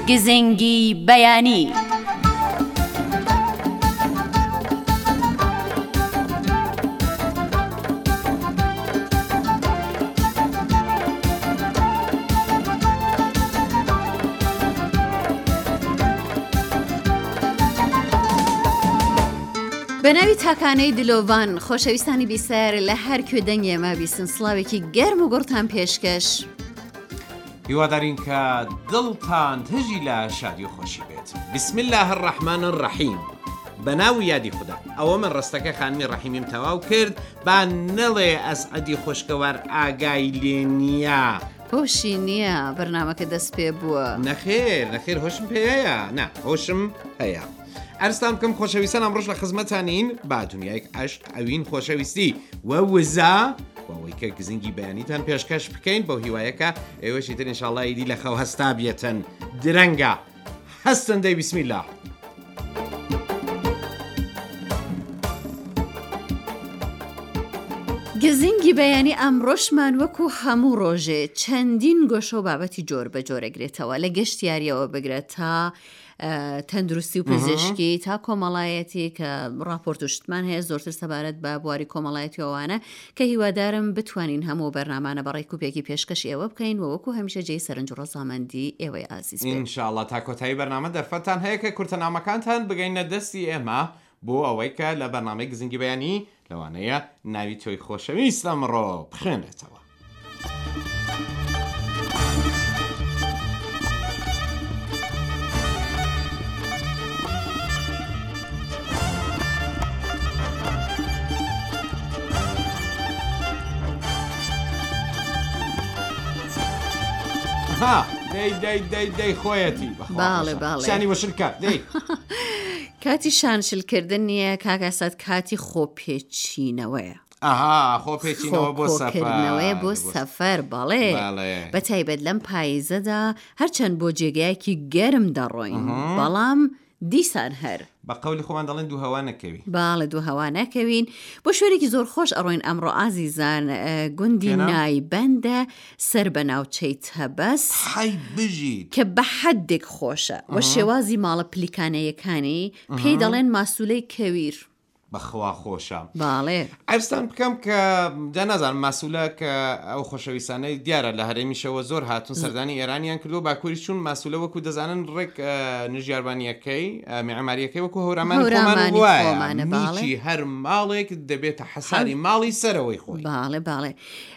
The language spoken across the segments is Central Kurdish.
گزنگی بەیانی. بەناوی تاکانەی دلۆڤان خۆشەویستانی بیسەر لە هەر کوێ دەنگی ئێمە بیستن سڵاوێکی گەرم و گوڕتان پێشکەش. هیوادارین کە دڵتان تژی لە شادی و خۆشی بێت. بسم الله الرحمن الرحیم. بەناو یادی خوددا. ئەوە من ڕستەکە خانمی ڕەحیمیم تەواو کرد با نەڵێ ئەسعەدی خۆشکەوار ئاگای لێ نییە. هۆشی نییە بەرنامەکە دەست پێ بووە. نەخێر هۆشم پێەیە نا هۆشم هەیە. ئەرستان بکەم خۆشەویستان ئەمڕۆژ لە خزمەتانین با دنیایك عشق ئەوین خۆشەویستی وەوزە وەوەی کە گزنگی بەیانیتان پێشکەش بکەین بۆ هیوایەکە ئێوەشی تر ئینشاڵڵا ئیدی لە خەو هەستا بێتن درەنگە هەستن دەی بسم الله. گزنگی بەیانی ئەمڕۆشمان وەکو هەموو ڕۆژێ چەندین گۆشە و بابەتی جۆر بە جۆرەگرێتەوە لە گەشتیاریەوە بگرێت تا تەندروستی و پزیشکی تا کۆمەڵایەتی کە راپۆرت و شتمان هەیە زۆرتر سەبارەت بە بواری کۆمەڵایەتی ئەوانە کە هیوادارم بتوانین هەموو بەرنامانە بە ڕێکوپێکی پێشکەش ئێوە بکەین و وەکو هەمیشە جێی سەرنج و ڕەزامەندی ئێوەی ئازیز بێت. ئینشاءڵڵا تا کۆتایی بەرنامە دەرفەتان هەیە کە کورتەنامەکانتان بگەینە دەستی ئێمە بۆ ئەوەی کە لە بەرنامەی گزنگی بەیانی لەوانەیە ناوی تۆی خۆشەویست ئەمڕۆ بخوێنێتەوە. دەی خۆیەتی شانی وەشلکە دەی کاتی شانشلکردن نییە کاکەسات کاتی خۆپێچینەوەیە. خۆپێچینەوە بۆ سەفەر بەڵێ بە تایبەت لەم پاییزەدا هەرچەند بۆ جێگایەکی گەرم دەڕۆین بەڵام دیسان هەر بە قەولی خۆمان دەڵێن دوو هەوا نەکەوین. باڵێ دوو هەوا نەکەوین بۆ شوێنێکی زۆر خۆش ئەڕۆین ئەمڕۆ ئازیزان گوندی نایبەندە سەر بە ناوچەی تەبەس بژیت کە بە حەدێک خۆشە و شێوازی ماڵە پلیکانەیەکانی پێی دەڵێن ماسوولەی کەویر. بەخوا خۆشە. باڵێ ئەرستان بکەم کە دەنازانم ماسوولە کە ئەو خۆشەویستانەی دیارە لە هەرێمیشەوە زۆر هاتون سەردانی ئێرانیان کردو باکووری چون ماسوولە وەکو دەزانن ڕێک نژیاربانیەکەی میعماریەکەی وەکو هەورامانی خۆمان وایە نیچی هەر ماڵێک دەبێتە حەساری ماڵی سەرەوەی خۆی. باڵێ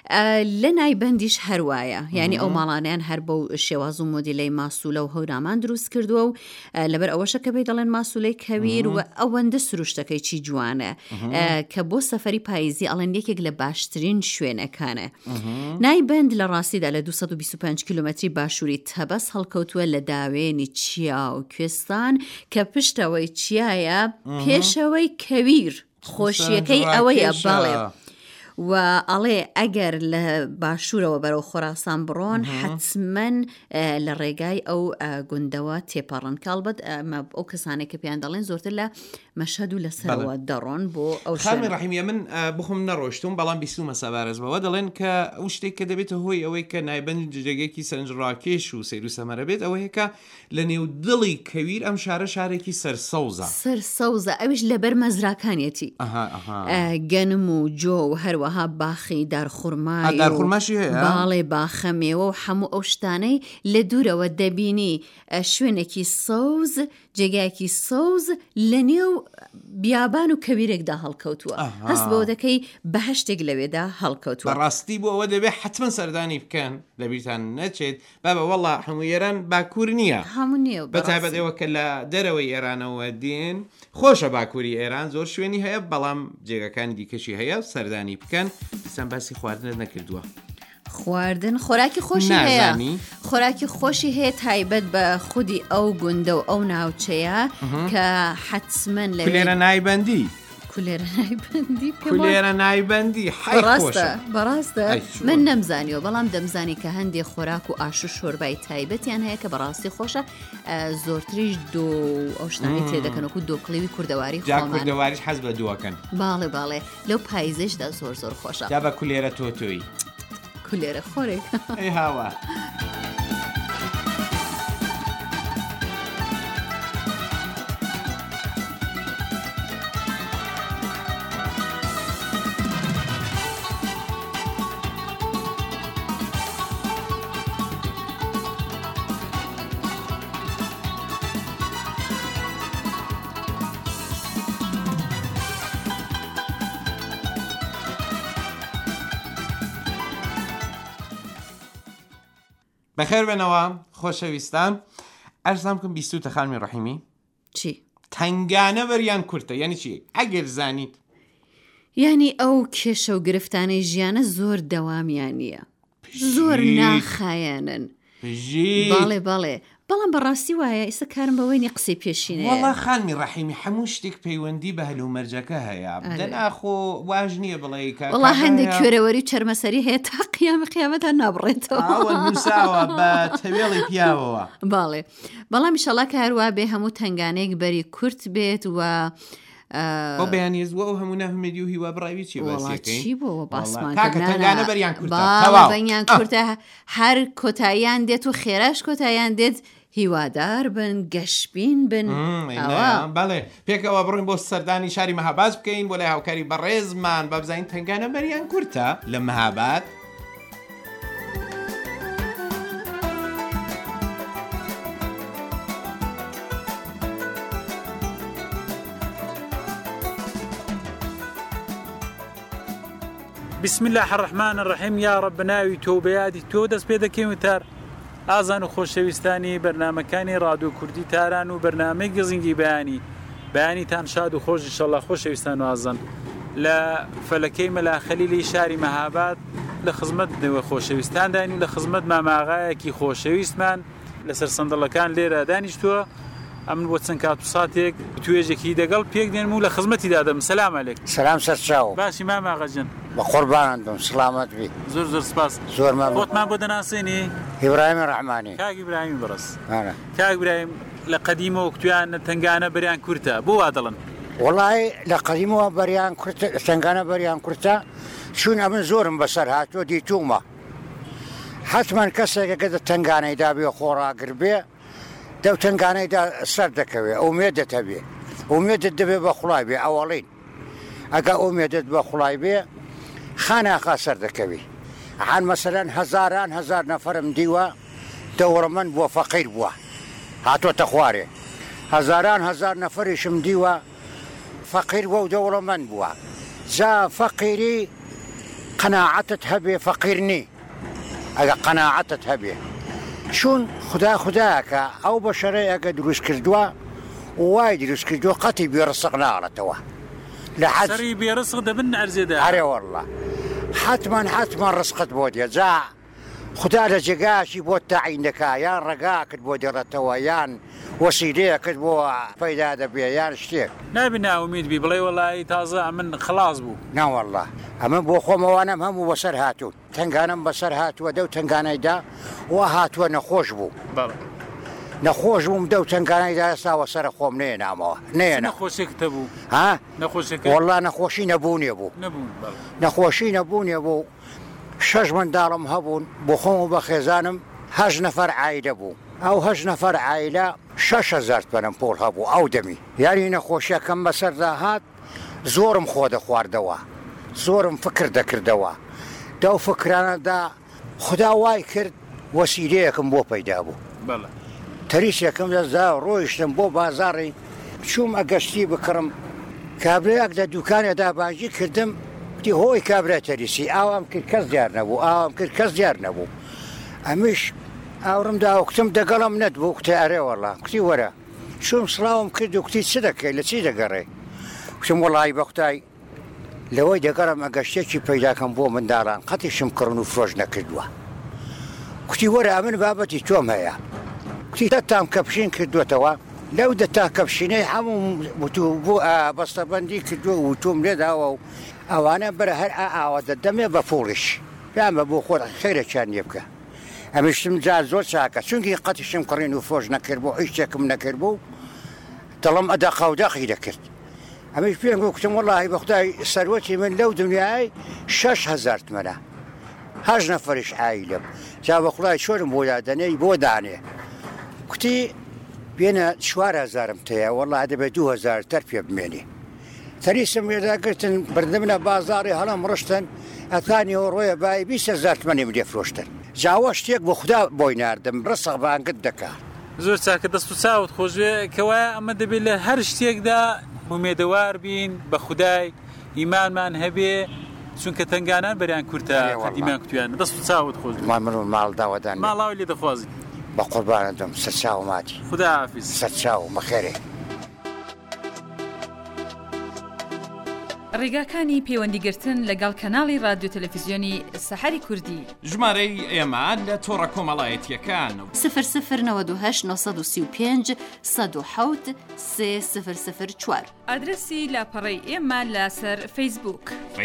لە نایبەندیش هەروایە یعنی ئەو ماڵانیان هەر بەو شێواز و مۆدیلەی ماسوولە و هەورامان دروست کردووە و لەبەر ئەوەشە کە پێی دەڵێن ماسوولەی کەویر و ئەوەندە سروشتەکەی چی جوانە کە بۆ سەفەری پاییزی ئەڵێن یەکێک لە باشترین شوێنەکانە. نایبەند لە ڕاستیدا لە 225 کیلومتری باشووری تەبەس هەڵکەوتووە لە داوێنی چیا و کوێستان کە پشتەوەی چیایە پێشەوەی کەویر خۆشیەکەی ئەوەیە باڵێ و ئەڵێ ئەگەر لە باشوورەوە بەرەو خۆراسان بڕۆن حتمەن لە ڕێگای ئەو گوندەوە تێپەڕن کاڵبەت ئەو کەسانێک کە پێیان دەڵێن زۆرتر لە مەشهەد و لەسەرەوە دەڕۆن بۆ ئەو خانمی ڕەحیمیە من بخۆم نەڕۆشتم بەڵام بیستومە سەبارەزبەوە دەڵێن کە ئەو شتێک کە دەبێتە هۆی ئەوەی کە نایبەند جێگەیەکی سەرنجڕاکێش و سەیر و سەمەرە بێت ئەوەیە کە لە نێو دڵی کەویر ئەم شارە شارێکی سەرسەوزە ئەویش لەبەر مەزراکانیەتی گەنم و جۆ و هەروەها باخی دارخورماشی هەیە باڵێ باخە مێوە و هەموو ئەو شتانەی لە دوورەوە دەبینی شوێنێکی سەوز جێگایەکی سەوز لە نێو بیابان و کەویرێکدا هەڵکەوتووە هەست بەوە دەکەی بەهەشتێک لەوێدا هەڵکەوتووە. بەڕاستی بۆ ئەوە دەبێت حتمما سەردانی بکەن لەبیرتان نەچێت بابە وەڵا هەموو ئێران باکوور نییە بەتایبەت ئێوە کە لە دەرەوەی ئێرانەوە دێن خۆشە باکووری ئێران زۆر شوێنی هەیە بەڵام جێگەکانی دیکەشی هەیە سەردانی بکەن سم باسی خواردنت نەکردووە. خواردن خۆراکی خۆشی هەیە خۆراکی خۆشی هەیە تایبەت بە خودی ئەو گوندە و ئەو ناوچەیە کە حتمەن لە لێرە نایبەندی کولێرە نایبەندی بەڕاستە من نەمزانیەوە بەڵام دەمزانی کە هەندێک خۆراک و ئاش و شۆربای تایبەتیان هەیە کە بەڕاستی خۆشە زۆرتریش دۆ ئەو شتانی تێدەکەنەوە دۆکڵێوی کوردەواری کوردەواریش حەز بە دووەکەن. باڵێ لەو پاییزەشدا زۆر خۆشە. دا بە کولێرە تۆتۆی کولێرە خۆرێک ئەی هاوە بەخێر بێنەوە خۆشەویستان ئەرزام بکەم بیستوتە خانمی ڕەحیمی چی؟ تنگانە بەریان کورتە یعنی چی؟ ئەگەر زانیت یعنی ئەو کێشە و گرفتانەی ژیانە زۆر دەوامیان نییە زۆر ناخایەنن باڵێ بەڵام بەڕاستی وایە ئێستا کارم بەوەی قسەی پێشینەیە وەڵا خانمی ڕەحیمی هەموو شتێک پەیوەندی بە هەلومەرجەکە هەیە دەناخۆ واژ نییە بڵێ وڵا هەندێک کوێرەوەری چەرمەسەری هەیە تا قیامەتان نابڕێتەوە نووساوە بە تەوێڵی پیاوەوە باڵێ بەڵام ئینشەڵا کە هەروە بێ هەموو تنگانەیەک بەری کورت بێت و بۆ بەیانیزوە و هەموو نەهمێدی و هیوا بڕاوی چی چی بۆەوە باسمان تەنگانە بەریان بەیان کورتە هەر کۆتاییان دێت و خێراش کۆتاییان دێت هیوادار بن گەشبین بن بەڵێ پێکەوە بڕین بۆ سەردانی شاری مەهاباد بکەین بۆ لای هاوکاری بەڕێزمان بابزین تنگانە بەریان کورتە لە مەهاباد بسم الله الرحمن الرحیم یا رب ناوی تۆ بەیادی تۆ دەست پێ دەکەین وتار ئازان و خۆشەویستانی بەرنامەکانی ڕادیۆ کوردی تاران و بەرنامەی گزینگی بەیانیتان شاد و خۆش ئینشەڵڵا خۆشەویستان و ئازان لە فەلەکەی مەلاخەلیلی شاری مەهاباد لە خزمەت نوێ خۆشەویستاندانی و لە خزمەت ماماغایەکی خۆشەویستمان لەسەر سەندەڵەکان لێرە دانیشتووە ئەمن بۆ چەند کات و ساتێک توێژێکی دەگەڵ پێک دێنم و لە خزمەتی دادەم سەلام عەلەیک سەلام سەرچاو باشی ماماغەجن بە قوربانت بم سلامت بی زۆر سپاس زۆر مەمنون خۆتمان بۆ دەناسێنی ئیبراهیم ڕەحمانی کاک ئیبراهیم بەڕەس کاک ئیبراهیم لە قەدیمەوە کتویان تنگانە بەریان کورتە بۆ وا دەڵن وەڵای لە قەدیمەوە بەریان کورتە تنگانە بەریان کورتە چون ئەمن زۆرم بەسەر هاتووە دیتوومە حتمەن کەسێکە کە تنگانەیدا بێ خۆڕاگر بێ دەو تنگانەیدا سەر دەکەوێ ئومێدت هەبێ ئومێدت دەبێ بە خوڵای بێ ئەوەڵین ئەگە ئومێدت بە خوڵای بێ خاناخا سەر دەکەوی عن مەسەلەن هەزار نەفەرم دیوە دەوڕەمەند بووە فەقیر بووە هاتوۆتە خوارێ هەزار نەفەریشم دیوە فەقیر بووە و دەوڵەمەند بووە جا فەقیری قەناعەتت هەبێ فەقیر نی ئەگە قەناعەتت هەبێ چون خوداکە ئەو بەشەرەی ئەگە دروست کردووە وای دروست کردووە قەتی بێڕسق ناڵێتەوە لە سەری بێڕسق دەبن ئەرزێدا ئەرێ وەڵڵا حتمەن ڕسقت بۆ دێ جا خدا لە جێگاشی بۆ تاعین دەکا یان ڕێگاکرد بۆ دێڕێتەوە یان وەسیلەیەکرد بۆ پەیدا دەبێ یان شتێک نابی ناومید بی بڵێ وەڵی تازە من خلاص بوو ناوەڵڵا ئەمە بۆ خۆمەوانم هەموو بەسەر هاتوون تنگانم بەسەر هاتووە دەو تنگانەیدا وا هاتووە نەخۆش بوو نەخۆش بووم دەو تنگانەیدا ئێستاوە سەرە خۆم نێنامەوە نەخۆشێکتە بوو وەڵڵا نەخۆشی نەبوونێ بوو نەخۆشی نەبوونێ بوو 6 منداڵم هەبوون بۆ خۆم و بە خێزانم 8 نەفەر عایلە بوو ئەو 8 نەفەر عایلە 6,000 پەنم پۆل هەبوو ئەو دەمی یاری نەخۆشیەکەم بەسەردا هات زۆرم خۆ دەخواردەوە زۆرم فکر دەکردەوە دەو فکرانەدا خدا وای کرد وەسیلەیەکم بۆ پەیدا بوو تەریسێکم دەزدا ڕۆیشتم بۆ بازاڕی چووم ئەگەشتی بکڕم کابرایەک لە دوکانێدا باژی کردم تی هۆی کابرا تەریسی ئاوام کرد کەس دیار نەبوو ئەمیش ئاورمدا وکتم دەگەڵم نەتبوو کتێ ئەرێ وەڵا کتی وەرە چوم سڵاوم کرد و کتی چ دەکەی لە چی دەگەڕێ کتم وەڵی بەختای لەوەی دەگەڕم ئەگەشتێکی پەیداکەم بۆ منداڵان قەتیشم کڕن و فرۆژ نەکردووە کوتی وەرە ئەمن بابەتی تۆم هەیە کوتی دەتام کەپشین کردوێتەوە لەو دەتا کەپشینەی هەموو بۆ بەستەبەندی کردووە و تۆم لێداوە و ئەوانە بەرە هەر ئاوە دەدەمێ بە پۆڵش پێمە بۆ خۆر خێرەکیان لێ بکە ئەمیشتم جا زۆر چاکە چونکی قەتیشم کڕین و فرۆژ نەکرد بۆ هیچ شتێکم نەکرد بوو دڵم ئەدا قاوداقی دەکرد ئەمیش پێم گوتم وەڵاهی بە خودای سەروەتی من لەو دنیای 6,000 تمەنە 8 نەفەریش عایلم جا بە خوڵای چۆرم بۆ دادەنێی بۆ دانێ کوتی بێنە 4,000م تەیە وەڵا دەبێت 2,000 تەر پێ بمێنی تەریسم وێداگرتن بردمنە بازاڕی هەڵم ڕشتن ئەتانیەوە ڕۆیە بای 20,000 تمەنیم لێ فرۆشتن جاوە شتێک بۆ خوددا بۆی ناردم ڕسق بانگت دەکات زۆر چاکە دەست و چاوت خۆشوێ کەوە ئەمە دەبێت لە هەر شتێکدا بومێدەوار بین بە خودای ئیمانمان هەبێ چونکە تنگانان بەریان کورتە قەدیمان کوتیان دەست و چاوت خۆش من ماڵ داوەدان ماڵاوی لێ دەخوازی بە قوربانە دەم سەد چاو ماتی خوداحافیز سەد چاو بەخێرێ. ڕێگاکانی پەیوەندیگرتن لەگەڵ کەناڵی رادیۆ تەلەڤیزیۆنی سەحەری کوردی ژمارەی ئێمە لە تۆڕە کۆمەڵایەتیەکان 009235 107 3004 ئادرسی لاپەڕەی ئێمە لەسەر فەیسبووک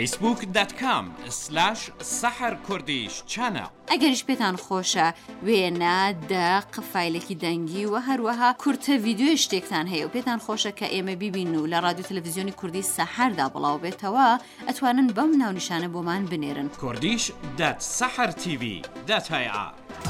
facebook.com/saharkurdish channel. ئەگەریش پێتان خۆشە وێنە دەق فایلێکی دەنگی و هەروەها کورتە ڤیددیۆی شتێکتان هەیە و پێتان خۆشە کە ئێمە بیبین و لە رادیۆ تەلەڤیزیۆنی کوردی سەحەردا بڵاو بێتەوە ئەتوانن بەم ناونیشانە بۆمان بنێرن kurdish.sahartv.ir.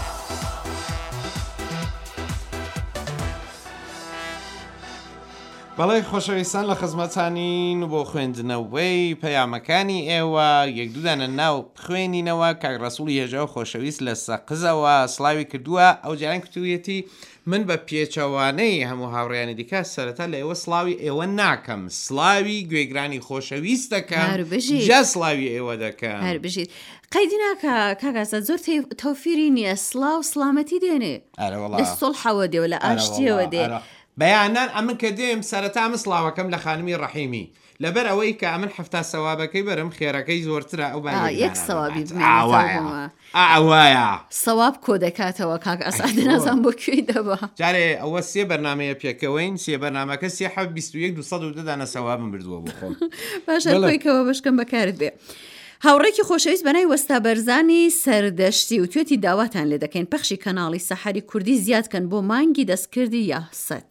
بەڵێ خۆشەویستان لە خزمەتانین بۆ خوێندنەوەی پەیامەکانی ئێوە یەکدوودانە ناو خوێنینەوە کاک ڕەسوڵی هێژە خۆشەویست لە سەقزەوە سڵاوی کردووە ئەو جاران کتوویەتی من بە پێچەوانەی هەموو هاوڕێیانی دیکە سەرەتا لە ئێوە سڵاوی ئێوە ناکەم سڵاوی گوێگرانی خۆشەویست دەکەم جا سڵاوی ئێوە دەکەم هەر بژیت قەیدی ناکە کاگاسە زۆر تەوفیری نییە سڵاو سڵامەتی دێنێ لە سڵحەوە دێ و لە ئاشتیەوە دێ بەیانان ئەمن کە دێم سەرەتا مسڵاوەکەم لە خانمی ڕەحیمی لەبەر ئەوەی کە ئەمن حفتا سەوابەکەی بەرم خێرەکەی زۆرترە ئەو یەک سەوابی ئاوایە سەواب کۆ دەکاتەوە کاک ئەسعد نازان بۆ کوێی دەبا جارێ ئەوە سێ بەرنامەیە پێکەوەین سێ بەرنامەکە 321 دانە سەوابم بردووە بۆ خۆم باشە کۆیکەوە بەشکەم بەکارت بێ هاوڕێکی خۆشەویست بەنای وەستا بەرزانی سەردەشتی و توێتی داواتان لێ دەکەین پەخشی کەناڵی سەحەری کوردی زیادکەن بۆ مانگی دەستکردی یاسەت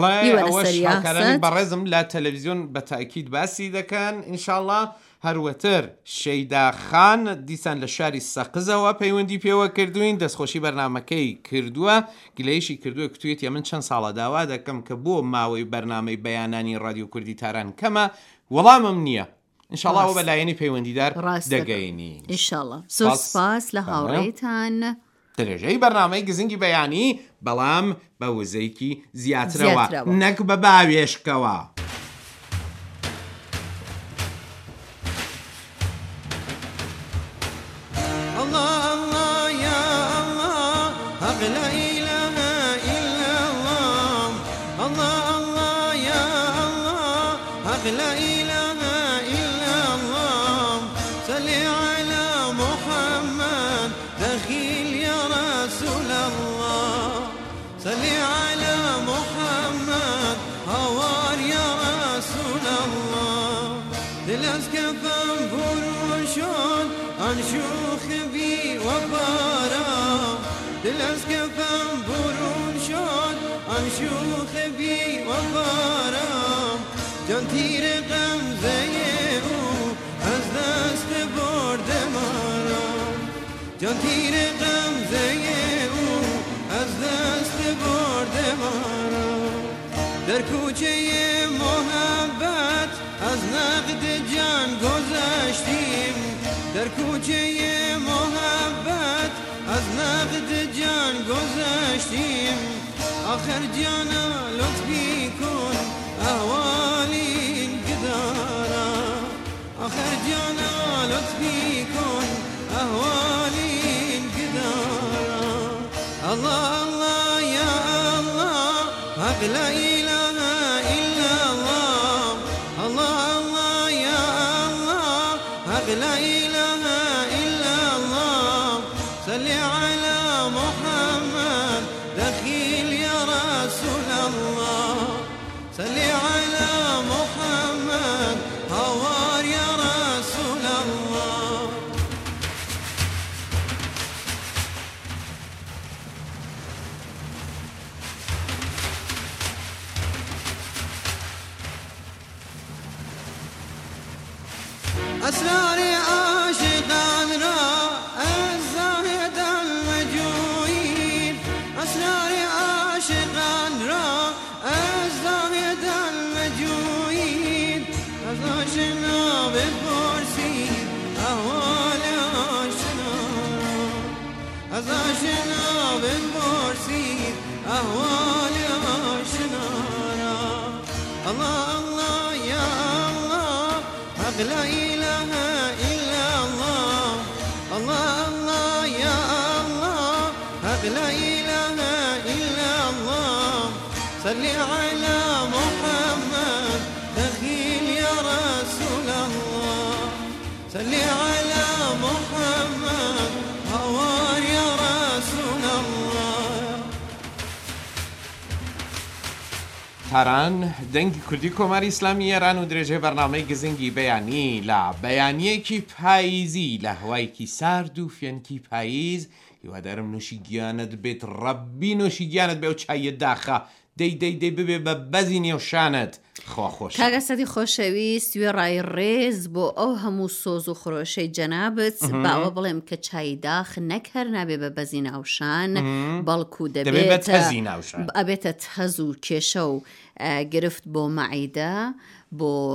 بەڕێزم لە تەلەڤیزیۆن بە تاکید باسی دەکەن ئینشاءڵڵا هەروەتر شەیدا خان دیسان لە شاری سەقزەوە پەیوەندی پێوە کردوین دەستخۆشی بەرنمەکەی کردووە گلەیشی کردووە کتوێتی من چەند ساڵە داوا دەکەم کە بۆ ماوەی بەرنامەی بەیانانی رادیۆ کوردی تاران کەمە وەڵامم نییە ئینشاءڵڵا ئەوە بەلایەنی پەیوەندیدار دەگەینی ئینشاءڵڵا زۆر سپاس لە هاوڕێتان درێژەی بەرنامەی گزنگی بەیانی بەڵام بە وزەیەکی زیاترەوە نەک بە باوێشکەوە در کوچه محبت از نقد جان گذشتیم در کوچه محبت از نقد جان گذشتیم آخر جانا لطفی کن احوالی گدارم آخر جانا لطفی کن احوالی گدارم الله الله یا الله حق لا إله إلا الله الله الله يا الله حق لا إله إلا الله صل على محمد دخيل يا رسول الله صل على محمد هوار يا رسول الله أسرار عاشقان را الزاهد المجوين أسرار عاشقان را الزاهد المجوين أزاشنا بپرسید أحوال آشنا أزاشنا بپرسید أحوال آشنا الله الله يا الله حق لا إله إلا صل على محمد دخيل يا رسول الله صل على محمد هوار يا رسول الله. تاران دەنگی کوردی کۆماری ئیسلامی ئێران و درێژەی بەرنامەی گزنگی بەیانی لە بەیانیەکی پاییزی لە هەوایەکی سارد و فێنکی پاییز هیوادارم نوشی گیانت بێت ڕەبی نوشی گیانت بێ و چایە داخە دەی ببێ بە بەزی نێوشانت خوا خۆش. کاگە سەدی خۆشەویست وێ ڕای ڕێز بۆ ئەو هەموو سۆز و خۆشەی جەنابەت باوە بڵێم کە چای داخ نەکەر نابێ بە بەزی ناوشان بەڵکو ئەبێتە تەز و کێشە و گرفت بۆ مەعیدە بۆ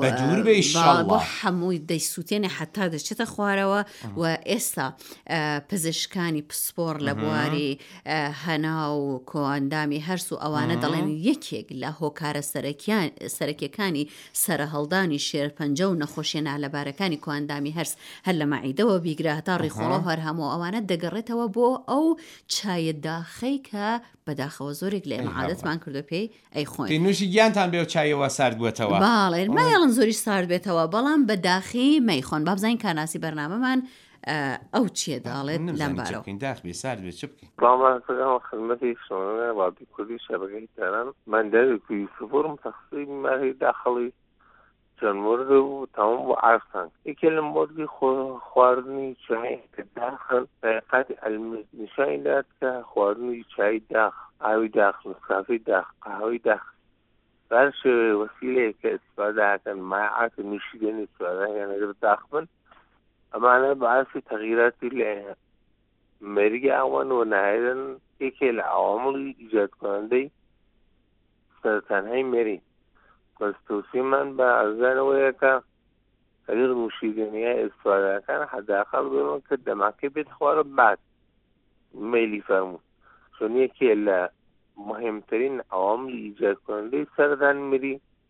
هەمووی دەیسووتێنێ حتا دەچێتە خوارەوە و ئێستا پزیشکانی پسپۆر لە بواری هەنا و کۆئەندامی هەرس و ئەوانە دەڵێن یەکێک لە هۆکارە سەرەکیەکانی سرە هەڵدانی شێرپەنجە و نەخۆشیە نالەبارەکانی کۆئەندامی هەرس هەر لە مەعیدەوە بیگرا تا ڕیخۆڵە هەر هەموو ئەوانە دەگەڕێتەوە بۆ ئەو چایە داخەی کە بەداخەوە زۆرێک لە ئێمە عادەتمان کردو پێی ئەی خۆین نوشی گیانتان بێ و چایەوە سارد بووێتەوە. باڵێ مایەڵن زۆری سارد بێتەوە بەڵام بەداخی مەیخۆن با بزانین کارناسی بەرنامەمان ئەو چیە داڵێت لەم بارەوە داخبی سارد بێت چ بکەین. بەڵام خزمەتی شۆنە ڕادیۆ کوردی شەبەکەی تاران من دەوێت یوسفۆرم تەخصیصی ماهی داخڵی چەند مورد و تەمام بۆ ئارسان یەکێ لە مۆردی خواردنی چای کە داخن بەقەت نیشانی داد کە خواردنی چای داخ ئاوی داخ نسکافەی داخ قاهوەی داخ هەر شێوەیە وەسیلەیە کە ئیستیفادەکەن مایعات نوشیدنی ئیستیفادەکەن ئەگەر داخ بن ئەمانە بەعاسی تەغییراتی لە مەریگی ئەوان و نهایەن یەکێ لە عوامڵی ئیجادکۆنەندەی سەرەتانهەی مێری بەستوسیمان بە ئەزانەوەیە کە ئەگەر نوشیدنیە ئیستیفادەکان حەداقەڵ بێمە کە دەماکە بێت خوارە بعد مەیلی فەرموو چۆن یەکێ لە مهمترین عواملی ئیجادکۆنەندەی سەردان مری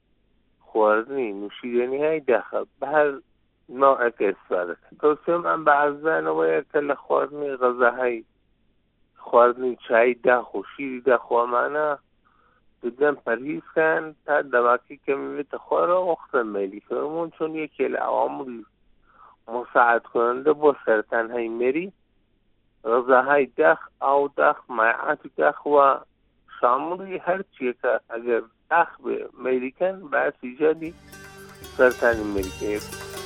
خواردنی نوشیدنیهای داخە بە هەر نوعێکە ئیستیفادەکەن. تەوسیەمان بە ئەزانەوەیە کە لە خواردنی غەزاهای خواردنی چای داخ و شیری داخوامانە بدەن پەرهیزکەن تا دەماکی کەمێتە خوارەوە وەختە مەیلی فەرموون چۆن یەکێ لە عواملی مساعدکۆنەندە بۆ سەرەتانهەی مێری غەزاهای داخ ئاو داخ مایعاتی داخ و شامڵی هەر چیەکە ئەگەر داخ بێ مەیلیکەن بەعسی ایجادی سەرەتانی مێریکەیە.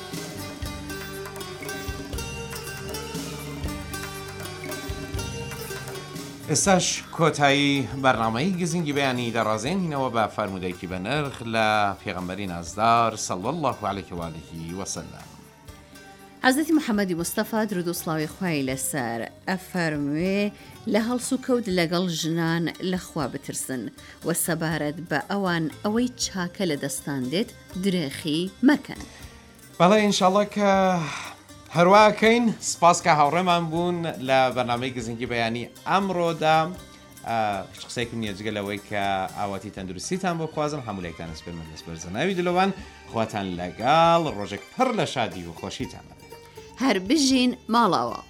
ئێستاش کۆتایی بەرنامەی گزنگی بەیانی دەڕازێنینەوە بە فەرمودەیەکی بە نرخ لە پێغەمبەری نازدار صلی الله علیه و آله و سلم. حەزرەتی محەممەدی مستەفا درود و سڵاوی خوای لەسەر ئەفەرموێ لە هەڵس و کەوت لەگەڵ ژنان لەخوا بترسن و سەبارەت بە ئەوان ئەوەی چاکە لە دەستان دێت درێخی مەکەن. بەڵێ ئینشاڵڵا کە هەروواکەین سپاس کە هاوڕێمان بوون لە بەرنامەی گزنگی بەیانی ئەمڕۆدا قسەیەکم نییە جگەلەوەی کە ئاواتی تەندروستیتان بۆ خوازم هەمولێکتان سپێرمە دەست بەرزەناوی دلۆوان خواتان لەگەڵ ڕۆژێک پڕ لە شادی و خۆشیتان هەر بژین ماڵەوە.